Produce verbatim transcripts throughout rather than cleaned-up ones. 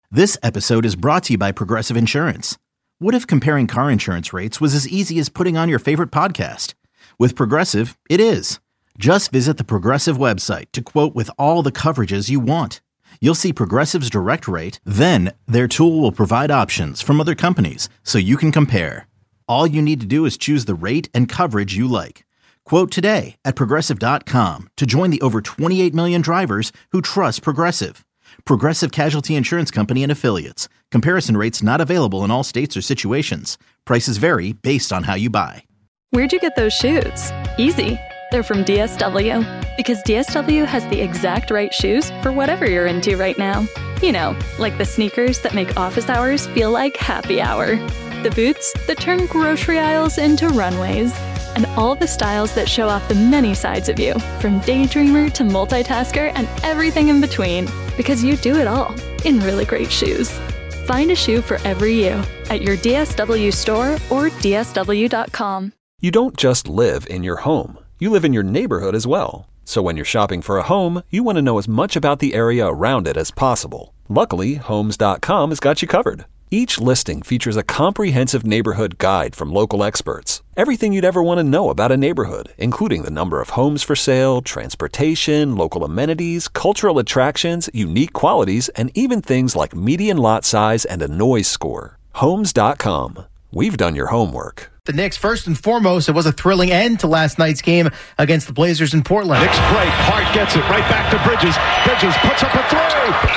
This episode is brought to you by Progressive Insurance. What if comparing car insurance rates was as easy as putting on your favorite podcast? With Progressive, it is. Just visit the Progressive website to quote with all the coverages you want. You'll see Progressive's direct rate, then their tool will provide options from other companies so you can compare. All you need to do is choose the rate and coverage you like. Quote today at Progressive dot com to join the over twenty-eight million drivers who trust Progressive. Progressive Casualty Insurance Company and Affiliates. Comparison rates not available in all states or situations. Prices vary based on how you buy. Where'd you get those shoes? Easy. They're from D S W. Because D S W has the exact right shoes for whatever you're into right now. You know, like the sneakers that make office hours feel like happy hour. The boots that turn grocery aisles into runways. And all the styles that show off the many sides of you, from daydreamer to multitasker and everything in between. Because you do it all in really great shoes. Find a shoe for every you at your D S W store or D S W dot com. You don't just live in your home. You live in your neighborhood as well. So when you're shopping for a home, you want to know as much about the area around it as possible. Luckily, Homes dot com has got you covered. Each listing features a comprehensive neighborhood guide from local experts. Everything you'd ever want to know about a neighborhood, including the number of homes for sale, transportation, local amenities, cultural attractions, unique qualities, and even things like median lot size and a noise score. Homes dot com. We've done your homework. The Knicks, first and foremost, it was a thrilling end to last night's game against the Blazers in Portland. Knicks play. Hart gets it right back to Bridges. Bridges puts up a throw.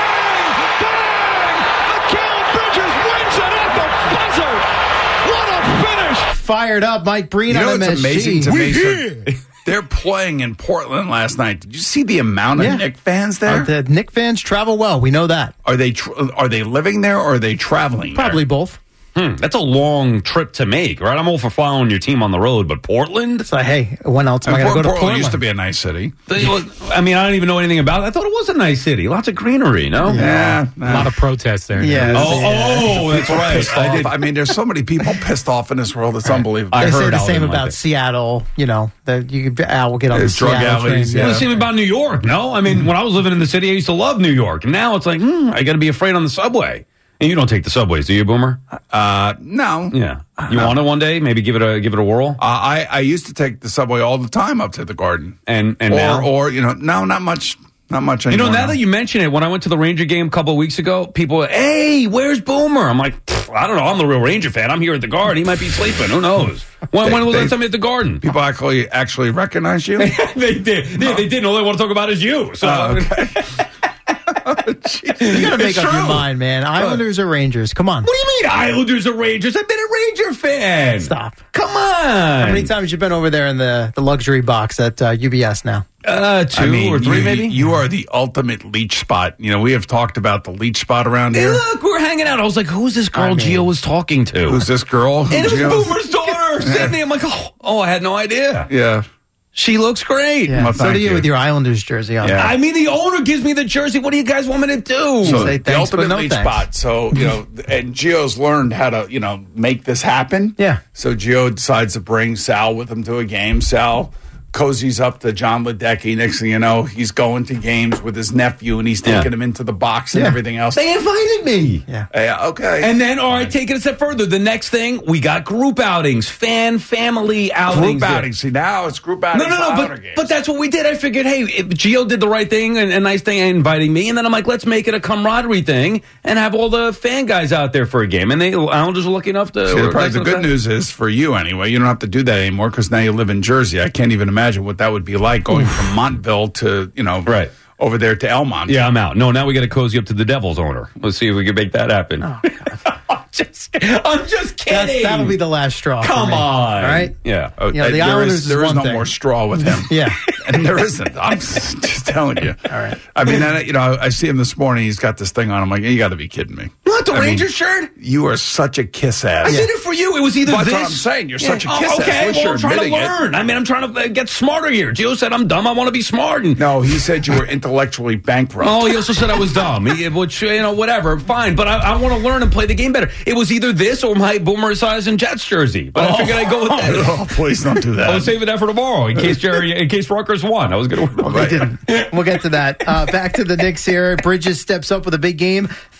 Fired up, Mike Breen you know, on M S G. It's amazing to we me. So they're playing in Portland last night. Did you see the amount of yeah. Knick fans there? Uh, the Knick fans travel well. We know that. Are they tr- are they living there or are they traveling Probably there? both. Hmm, that's a long trip to make, right? I'm all for following your team on the road, but Portland? So, hey, when else am I And going to go to Portland Portland? used to be a nice city. I mean, I don't even know anything about it. I thought it was a nice city. Lots of greenery, no? Yeah. A lot of protests there. Yeah. Oh, oh, that's right. Pissed I, off. did. I mean, there's so many people pissed off in this world. It's unbelievable. I They say heard the I same didn't about like it. Seattle. You know, that you Al will get on There's the drug Seattle alleys, train. yeah. Well, the same about New York, no? I mean, when I was living in the city, I used to love New York. And now it's like, hmm, I got to be afraid on the subway. And you don't take the subways, do you, Boomer? Uh, no. Yeah. You No. want it one day? Maybe give it a give it a whirl? Uh, I, I used to take the subway all the time up to the Garden. And and or, now? or, you know, no, not much. Not much You anymore. know, now that you mention it, when I went to the Ranger game a couple of weeks ago, people were, hey, where's Boomer? I'm like, I don't know. I'm the real Ranger fan. I'm here at the Garden. He might be sleeping. Who knows? When, They- when was the they- last time at the Garden? People actually actually recognize you? they did. Yeah, they didn't. All they want to talk about is you. So. Oh, okay. You got to make It's up your true. mind, man. Islanders or Rangers? Come on. What do you mean Islanders or Rangers? I've been a Ranger fan. Stop. Come on. How many times you been over there in the, the luxury box at uh, U B S now? Uh, two I mean, or three, you, maybe? You are the ultimate leech spot. You know, we have talked about the leech spot around Hey, here. look, we're hanging out. I was like, who's this girl I mean- Gio was talking to? Who's this girl? Who And it was Gio's- Boomer's daughter, Sydney. I'm like, oh, oh, I had no idea. Yeah. She looks great. Yeah. Well, so thank do you, you. with your Islanders jersey on. Yeah. I mean, the owner gives me the jersey. What do you guys want me to do? So Say the thanks, ultimate but no leech thanks. spot. So, you know, and Gio's learned how to, you know, make this happen. Yeah. So Gio decides to bring Sal with him to a game. Sal cozies up to John Ledecky. Next thing you know, he's going to games with his nephew and he's taking Yeah. him into the box and Yeah. everything else. They invited me. Yeah. Yeah, okay. And then, all right, take it a step further. The next thing, we got group outings, fan, family outings. group outings. See, now it's group outings. No, no, no, for but, Islander games. but that's what we did. I figured, hey, if Gio did the right thing and a nice thing inviting me. And then I'm like, let's make it a camaraderie thing and have all the fan guys out there for a game. And they Islanders were lucky enough to. See, the, or probably nice the enough good to- news is for you anyway, you don't have to do that anymore because now you live in Jersey. I can't even imagine what that would be like going from Montville to, you know, Right. over there to Elmont. Yeah, I'm out. No, now we got to cozy up to the Devils owner. Let's see if we can make that happen. Oh, I'm just, I'm just That's, kidding. that'll be the last straw. for Come me. on. All right? Yeah. Oh, You know, the uh, there Islanders is, is there is one no thing. more straw with him. Yeah. And there isn't. I'm just, just telling you. All right. I mean, I, you know, I see him this morning. He's got this thing on. I'm like, you got to be kidding me. What, the I mean, Rangers shirt? You are such a kiss ass. I did it for you. It was either Well, this. that's what I'm saying. You're such a Oh, kiss ass. okay, At least well, you're I'm trying to admitting it. learn. I mean, I'm trying to uh, get smarter here. Gio said I'm dumb. I want to be smart. And No, he said you were intellectually bankrupt. oh, he also said I was dumb. He, which, you know, whatever, fine. But I, I want to learn and play the game better. It was either this or my Boomer Esiason Jets jersey. But I figured I'd go with that. Oh, please don't do that. I was saving that for tomorrow in case Jerry, in case Rutgers won. I was going to. They didn't. We'll get to that. Uh, back to the Knicks here. Bridges steps up with a big game.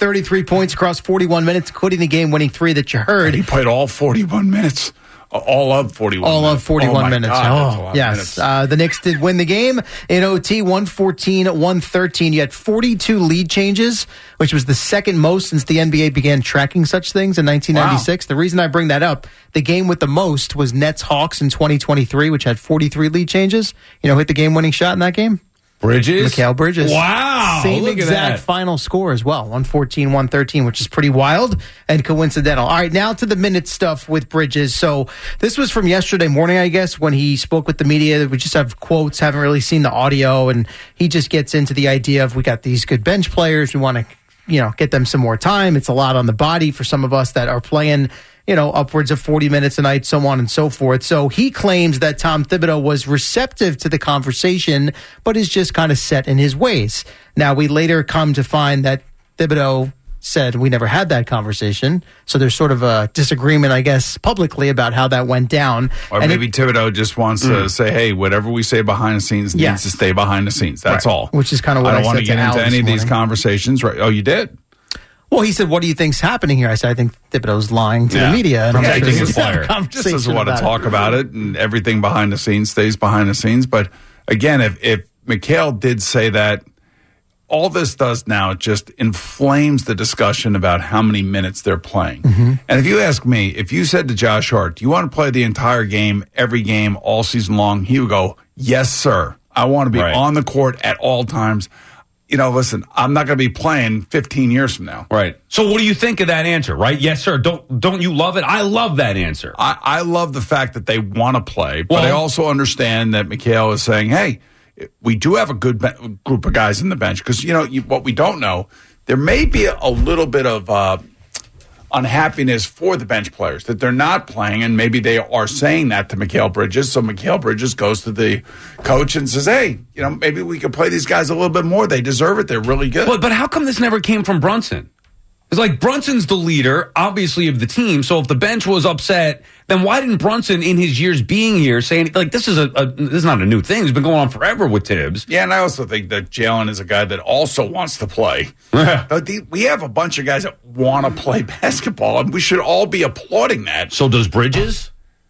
thirty-three points across forty-one minutes, including the game-winning three that you heard. He played all forty-one minutes. All of forty-one All minutes. of forty-one oh minutes. God, oh, yes. Uh, the Knicks did win the game in O T, one fourteen, one thirteen. You had forty-two lead changes, which was the second most since the N B A began tracking such things in nineteen ninety-six. Wow. The reason I bring that up, the game with the most was Nets-Hawks in twenty twenty-three, which had forty-three lead changes. You know, hit the game-winning shot in that game? Bridges? Mikal Bridges. Wow. Same Look exact at that. final score as well, one fourteen, one thirteen, which is pretty wild and coincidental. All right, now to the minute stuff with Bridges. So this was from yesterday morning, I guess, when he spoke with the media. We just have quotes, haven't really seen the audio, and he just gets into the idea of we got these good bench players. We want to, you know, get them some more time. It's a lot on the body for some of us that are playing, you know, upwards of forty minutes a night, so on and so forth. So he claims that Tom Thibodeau was receptive to the conversation, but is just kind of set in his ways. Now, we later come to find that Thibodeau said we never had that conversation. So there's sort of a disagreement, I guess, publicly about how that went down. Or and maybe it, Thibodeau just wants mm. to say, hey, whatever we say behind the scenes yeah. needs to stay behind the scenes. That's right. all. Which is kind of what I, I don't I want said to get to into Al any of this these morning. conversations. Right? Oh, you did? Well, he said, what do you think's happening here? I said, I think Thibodeau's lying to Yeah. the media. And I'm Protecting sure his he's having a player. Just conversation doesn't want to about talk it. about it, and everything behind the scenes stays behind the scenes. But again, if, if Mikal did say that, all this does now just inflames the discussion about how many minutes they're playing. Mm-hmm. And if you ask me, if you said to Josh Hart, do you want to play the entire game, every game, all season long? He would go, yes, sir. I want to be Right. on the court at all times. You know, listen, I'm not going to be playing fifteen years from now. Right. So what do you think of that answer, right? Yes, sir. Don't don't you love it? I love that answer. I, I love the fact that they want to play, but Well- I also understand that Mikal is saying, hey, we do have a good be- group of guys in the bench. Because, you know, you, what we don't know, there may be a, a little bit of uh, unhappiness for the bench players that they're not playing, and maybe they are saying that to Mikal Bridges. So Mikal Bridges goes to the coach and says, hey, you know, maybe we could play these guys a little bit more. They deserve it. They're really good. But, but how come this never came from Brunson? It's like Brunson's the leader, obviously, of the team. So if the bench was upset, then why didn't Brunson, in his years being here, say like this is a, a this is not a new thing? It's been going on forever with Tibbs. Yeah, and I also think that Jalen is a guy that also wants to play. But the, we have a bunch of guys that want to play basketball, and we should all be applauding that. So does Bridges?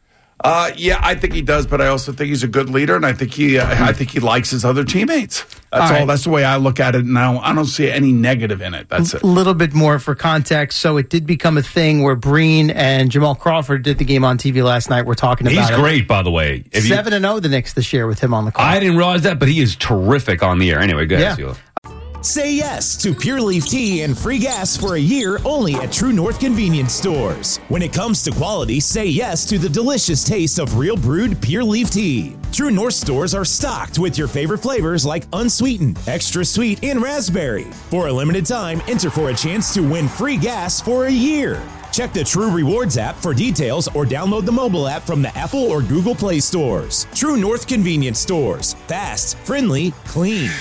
Uh, yeah, I think he does, but I also think he's a good leader, and I think he, uh, I think he likes his other teammates. That's All all. right. That's the way I look at it, and I don't, I don't see any negative in it. That's it. A little bit more for context. So it did become a thing where Breen and Jamal Crawford did the game on T V last night. We're talking about He's it. great, by the way. If you- seven and zero the Knicks this year with him on the call. I didn't realize that, but he is terrific on the air. Anyway, go ahead, Yeah. Sheila. Say yes to Pure Leaf Tea and free gas for a year only at True North Convenience Stores. When it comes to quality, say yes to the delicious taste of real brewed Pure Leaf Tea. True North stores are stocked with your favorite flavors like unsweetened, extra sweet, and raspberry. For a limited time, enter for a chance to win free gas for a year. Check the True Rewards app for details or download the mobile app from the Apple or Google Play stores. True North Convenience Stores. Fast, friendly, clean.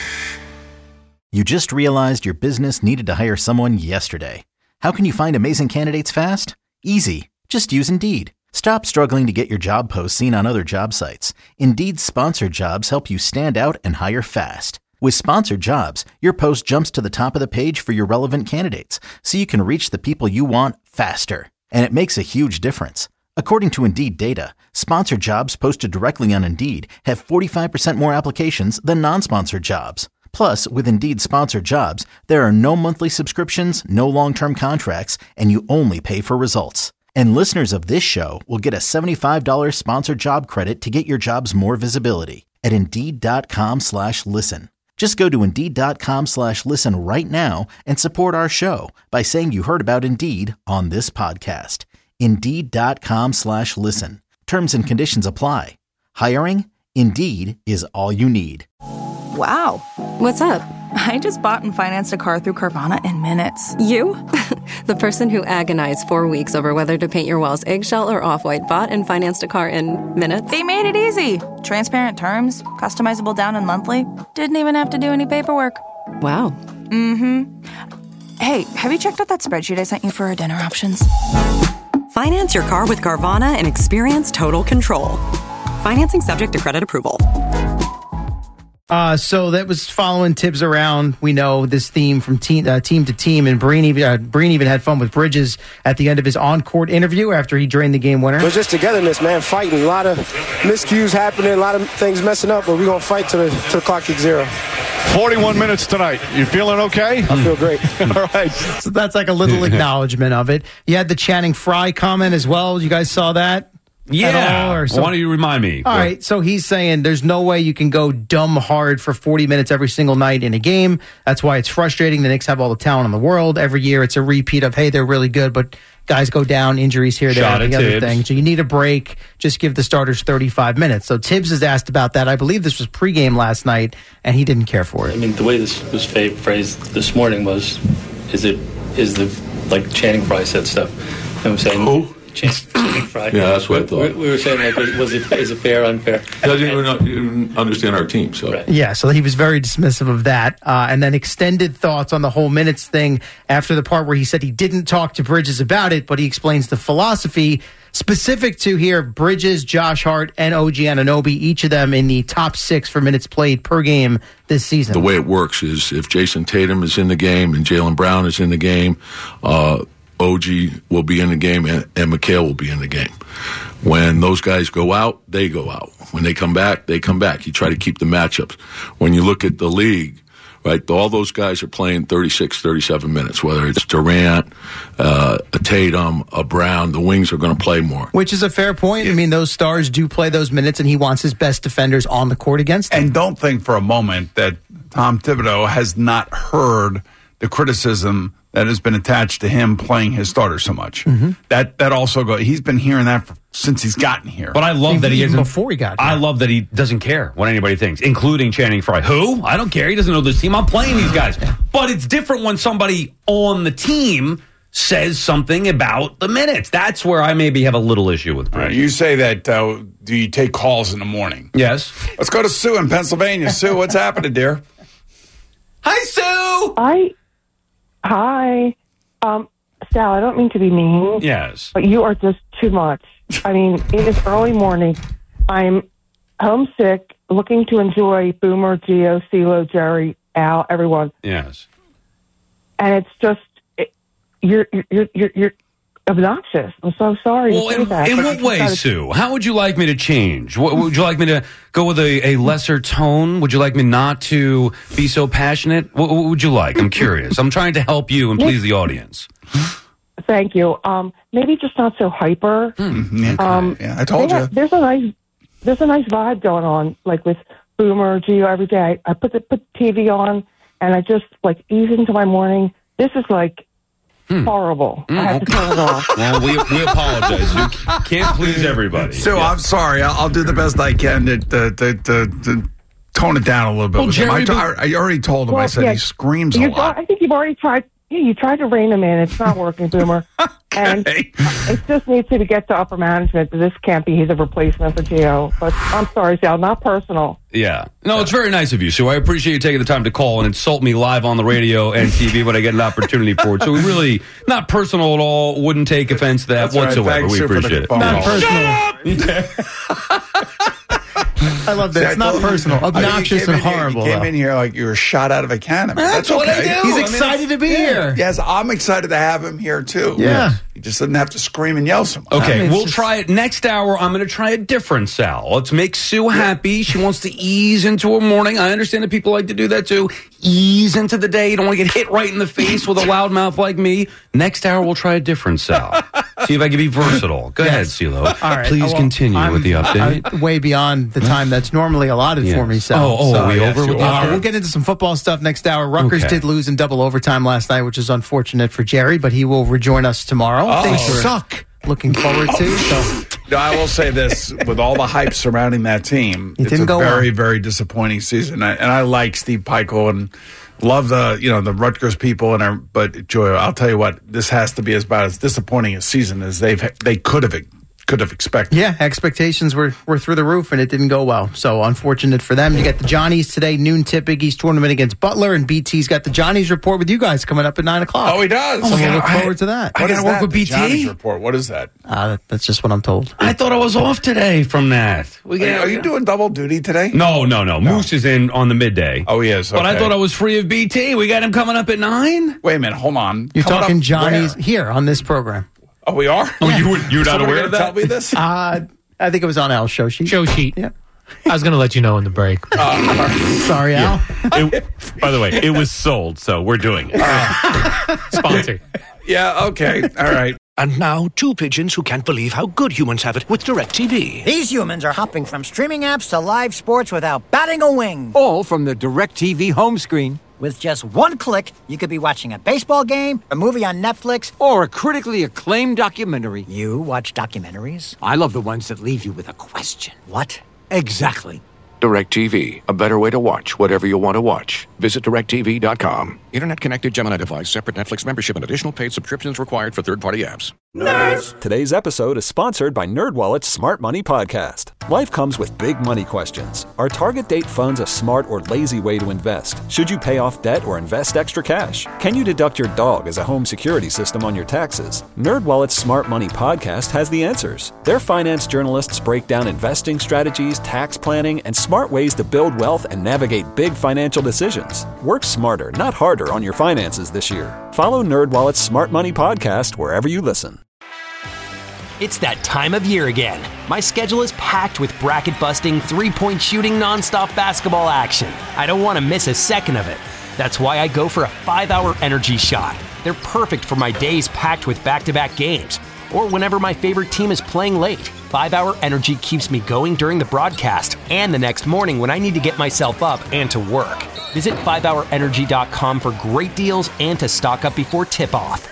You just realized your business needed to hire someone yesterday. How can you find amazing candidates fast? Easy. Just use Indeed. Stop struggling to get your job posts seen on other job sites. Indeed's sponsored jobs help you stand out and hire fast. With sponsored jobs, your post jumps to the top of the page for your relevant candidates, so you can reach the people you want faster. And it makes a huge difference. According to Indeed data, sponsored jobs posted directly on Indeed have forty-five percent more applications than non-sponsored jobs. Plus, with Indeed sponsored jobs, there are no monthly subscriptions, no long-term contracts, and you only pay for results. And listeners of this show will get a seventy-five dollars sponsored job credit to get your jobs more visibility at Indeed.com slash listen. Just go to Indeed.com slash listen right now and support our show by saying you heard about Indeed on this podcast. Indeed.com slash listen. Terms and conditions apply. Hiring? Indeed is all you need. Wow. What's up? I just bought and financed a car through Carvana in minutes. You? The person who agonized four weeks over whether to paint your walls eggshell or off-white bought and financed a car in minutes? They made it easy. Transparent terms, customizable down and monthly. Didn't even have to do any paperwork. Wow. Mm-hmm. Hey, have you checked out that spreadsheet I sent you for our dinner options? Finance your car with Carvana and experience total control. Financing subject to credit approval. Uh, so that was following Tibbs around. We know this theme from team uh, team to team, and Breen even uh, Breen even had fun with Bridges at the end of his on-court interview after he drained the game winner. It was just togetherness, man, fighting. A lot of miscues happening, a lot of things messing up, but we're going to fight to the, to the clock kicks zero. forty-one minutes tonight. You feeling okay? I feel great. All right. So that's like a little acknowledgement of it. You had the Channing Frye comment as well. You guys saw that? Yeah. Or so? Why don't you remind me? All right. So he's saying there's no way you can go dumb hard for forty minutes every single night in a game. That's why it's frustrating. The Knicks have all the talent in the world. Every year it's a repeat of, hey, they're really good, but guys go down, injuries here, there, Shot and the at other Tibbs. thing. So you need a break. Just give the starters thirty-five minutes. So Tibbs is asked about that. I believe this was pregame last night, and he didn't care for it. I mean, the way this was fa- phrased this morning was, is it, is the, like Channing Frye said stuff. I'm saying, who? Channing Frye. Yeah, that's what I thought. We, we were saying, like, was it, is it fair, unfair? He doesn't even, know, even understand our team, so. Right. Yeah, so he was very dismissive of that. Uh, and then extended thoughts on the whole minutes thing after the part where he said he didn't talk to Bridges about it, but he explains the philosophy specific to here Bridges, Josh Hart, and O G Anunoby, each of them in the top six for minutes played per game this season. The way it works is if Jason Tatum is in the game and Jaylen Brown is in the game, uh, O G will be in the game and, and Mikal will be in the game. When those guys go out, they go out. When they come back, they come back. You try to keep the matchups. When you look at the league, right, all those guys are playing thirty-six, thirty-seven minutes, whether it's Durant, uh, a Tatum, a Brown, the wings are going to play more. Which is a fair point. I mean, those stars do play those minutes, and he wants his best defenders on the court against them. And don't think for a moment that Tom Thibodeau has not heard the criticism that has been attached to him playing his starter so much. Mm-hmm. That that also go. He's been hearing that for, since he's gotten here. But I love Even that he isn't before he got here. I love that he doesn't care what anybody thinks, including Channing Frye. Who? I don't care. He doesn't know this team. I'm playing these guys. But it's different when somebody on the team says something about the minutes. That's where I maybe have a little issue with Bridges. Right, you say that. Uh, do you take calls in the morning? Yes. Let's go to Sue in Pennsylvania. Sue, what's happening, dear? Hi, Sue. I. Hi. Um, Sal, I don't mean to be mean. Yes. But you are just too much. I mean, it is early morning. I'm homesick, looking to enjoy Boomer, Gio, CeeLo, Jerry, Al, everyone. Yes. And it's just, it, you're, you're, you're, you're obnoxious. I'm so sorry Well, to say in, that. in but what I way, gotta- Sue? How would you like me to change? What, would you like me to go with a, a lesser tone? Would you like me not to be so passionate? What, what would you like? I'm curious. I'm trying to help you and please the audience. Thank you. Um, maybe just not so hyper. Mm-hmm. Yeah, Um, yeah, I told they you. have- There's a nice, there's a nice vibe going on, like with Boomer, Gio, every day. I, I put the put the T V on, and I just like ease into my morning. This is like horrible. I have to turn it off. Well, we, we apologize. You can't please everybody. Sue, Yeah. I'm sorry. I'll, I'll do the best I can to, to, to, to, to tone it down a little bit. Well, with him. I, Jerry, I, I already told him. I Well, said yeah, he screams a you've lot. al- I think you've already tried. Yeah, you tried to rein him in. It's not working, Boomer. And it just needs to get to upper management. This can't be. He's a replacement for Gio. But I'm sorry, Sal. Not personal. Yeah. No, it's very nice of you, Sue. I appreciate you taking the time to call and insult me live on the radio and T V when I get an opportunity for it. So we really, not personal at all, wouldn't take offense to that That's right. whatsoever. Thanks, We Sue, for the appreciate it. phone Not call. personal. I love that. See, It's I not told you- personal. I think you Obnoxious came and in here- horrible. You came though. in here like you were shot out of a cannon. But That's That's, what I okay. do. He's I mean, excited to be here. Yes, I'm excited to have him here too. Yeah. He just doesn't have to scream and yell so much. Okay, I mean, it's we'll just- try it next hour. I'm going to try a different Sal. Let's make Sue happy. She wants to ease into her morning. I understand that people like to do that too. Ease into the day. You don't want to get hit right in the face with a loudmouth like me. Next hour, we'll try a different Sal. See if I can be versatile. Go ahead, CeeLo. All right. Please Well, continue I'm- with the update. I'm way beyond the time that's normally allotted Yes. for me. So, Oh, oh, so, are we yes, over with you this? are. We'll get into some football stuff next hour. Rutgers Okay. did lose in double overtime last night, which is unfortunate for Jerry, but he will rejoin us tomorrow. Oh. They suck. Looking forward to. So. No, I will say this: with all the hype surrounding that team, It it's didn't a go very, well. very disappointing season. I, and I like Steve Peichel and love the you know the Rutgers people. And our, but Joy, I'll tell you what, this has to be about as disappointing a season as they've they could have could have expected. Yeah, expectations were, were through the roof, and it didn't go well. So unfortunate for them. You got the Johnnies today, noon tip, Big East tournament against Butler, and B T's got the Johnnies report with you guys coming up at nine o'clock. Oh, he does. So Oh, we'll look I- forward to that. What I is gotta work that, with the B T? Johnny's report. What is that? Uh, that's just what I'm told. I thought I was off today from that. We Are you, are you doing double duty today? No, no, no. Moose is in on the midday. Oh, he is. But I okay. thought I was free of B T. We got him coming up at nine. Wait a minute. Hold on. You're Coming talking up Johnnies where? here on this program. Oh, we are? Oh, you were you're not Somebody aware gonna of that? Tell me this? Uh, I think it was on Al's show sheet. Show sheet. Yeah. I was going to let you know in the break. Sorry, Al. It, by the way, it was sold, so we're doing it. Sponsored. Yeah, okay. All right. And now, two pigeons who can't believe how good humans have it with DirecTV. These humans are hopping from streaming apps to live sports without batting a wing. All from the DirecTV home screen. With just one click, you could be watching a baseball game, a movie on Netflix, or a critically acclaimed documentary. You watch documentaries? I love the ones that leave you with a question. What? Exactly. DirecTV, a better way to watch whatever you want to watch. Visit direct T V dot com. Internet connected Gemini device, separate Netflix membership, and additional paid subscriptions required for third-party apps. Nerds! Today's episode is sponsored by NerdWallet's Smart Money Podcast. Life comes with big money questions. Are target date funds a smart or lazy way to invest? Should you pay off debt or invest extra cash? Can you deduct your dog as a home security system on your taxes? NerdWallet's Smart Money Podcast has the answers. Their finance journalists break down investing strategies, tax planning, and smart ways to build wealth and navigate big financial decisions. Work smarter, not harder on your finances this year. Follow NerdWallet's Smart Money Podcast wherever you listen. It's that time of year again. My schedule is packed with bracket-busting, three-point shooting, nonstop basketball action. I don't want to miss a second of it. That's why I go for a five-hour energy shot. They're perfect for my days packed with back-to-back games, or whenever my favorite team is playing late. five-hour energy keeps me going during the broadcast and the next morning when I need to get myself up and to work. Visit five hour energy dot com for great deals and to stock up before tip-off.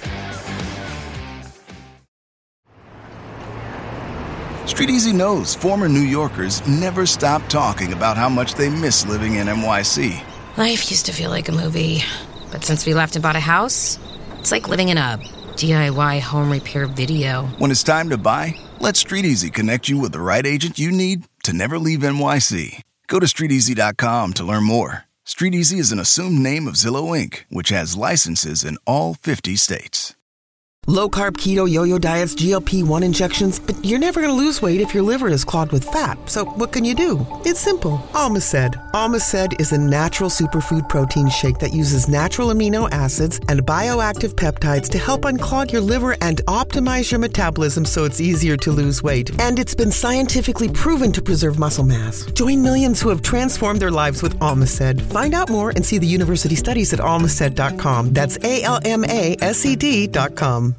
Street Easy knows former New Yorkers never stop talking about how much they miss living in N Y C. Life used to feel like a movie, but since we left and bought a house, it's like living in a D I Y home repair video. When it's time to buy, let Street Easy connect you with the right agent you need to never leave N Y C. Go to street easy dot com to learn more. Street Easy is an assumed name of Zillow Incorporated, which has licenses in all fifty states. Low-carb, keto, yo-yo diets, G L P one injections, but you're never going to lose weight if your liver is clogged with fat. So what can you do? It's simple. Almaced. Almaced is a natural superfood protein shake that uses natural amino acids and bioactive peptides to help unclog your liver and optimize your metabolism so it's easier to lose weight. And it's been scientifically proven to preserve muscle mass. Join millions who have transformed their lives with Almaced. Find out more and see the university studies at almaced dot com. That's A L M A S E D dot com.